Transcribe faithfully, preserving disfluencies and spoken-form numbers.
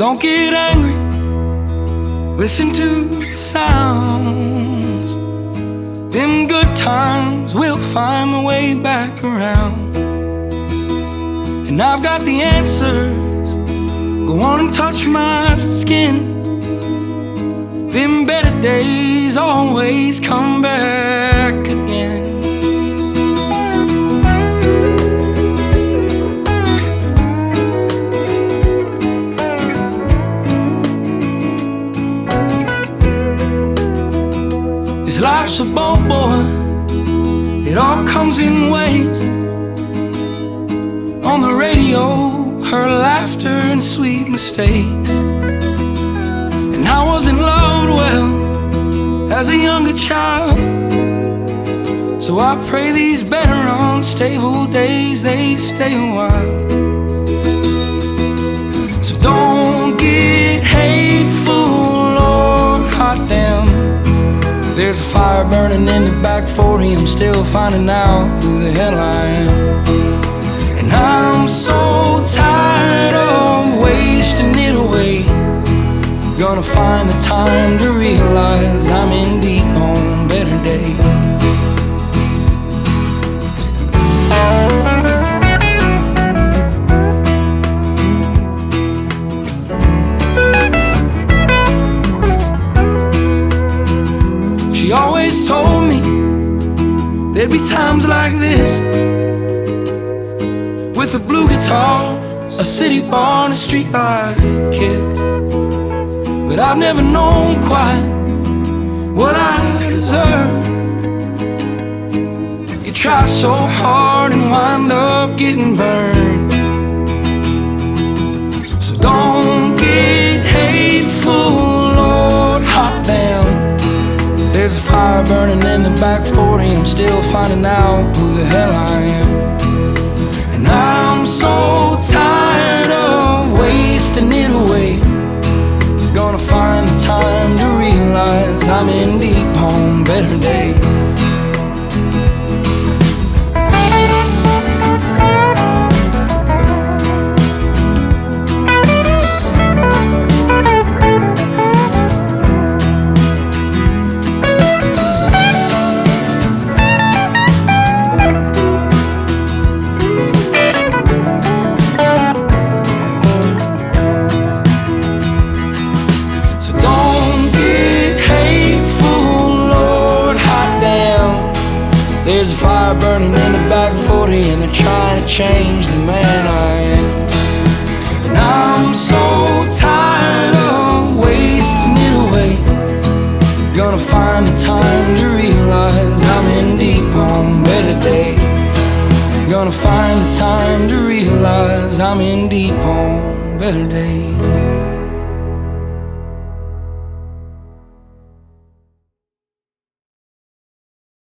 don't get angry, listen to the sounds. Them good times will find their way back around. And I've got the answers, go on and touch my skin. Them better days always come back again. This life's a boat, boy, it all comes in waves. On the radio, her laughter and sweet mistakes. And I wasn't loved well as a younger child, so I pray these better unstable days, they stay a while. So don't get hateful or hot damn. There's a fire burning in the back forty, I'm still finding out who the hell I am. And I'm so tired of wasting it away. Gonna find the time to realize I'm in deep on better days. She always told me there'd be times like this, with a blue guitar, a city bar, and a streetlight kiss. But I've never known quite what I deserve. You try so hard and wind up getting burned. So don't get hateful, Lord, hot damn. There's a fire burning in the back forty, I'm still finding out who the hell I am. And I'm so tired of wasting it away. Gonna find the time to realize I'm in deep on better days. There's a fire burning in the back forty, and they're trying to change the man I am. And I'm so tired of wasting it away. Gonna find the time to realize I'm in deep on better days. Gonna find the time to realize I'm in deep on better days.